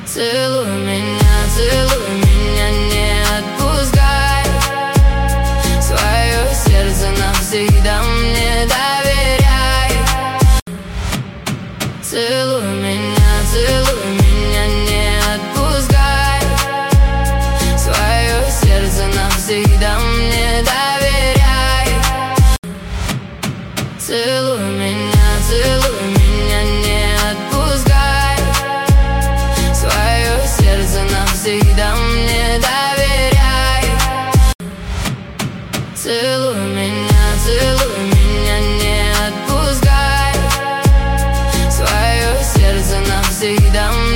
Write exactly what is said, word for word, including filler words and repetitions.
Целуй меня, целуй меня, не отпускай. Свое сердце навсегда мне доверяй. Целуй меня, целуй меня, не отпускай. Свое сердце навсегда мне доверяй. Целуй меня, целуй меня, не отпускай. Свое сердце навсегда мне доверяй. Целуй меня, целуй меня, не отпускай. Свое сердце навсегда мне доверяй.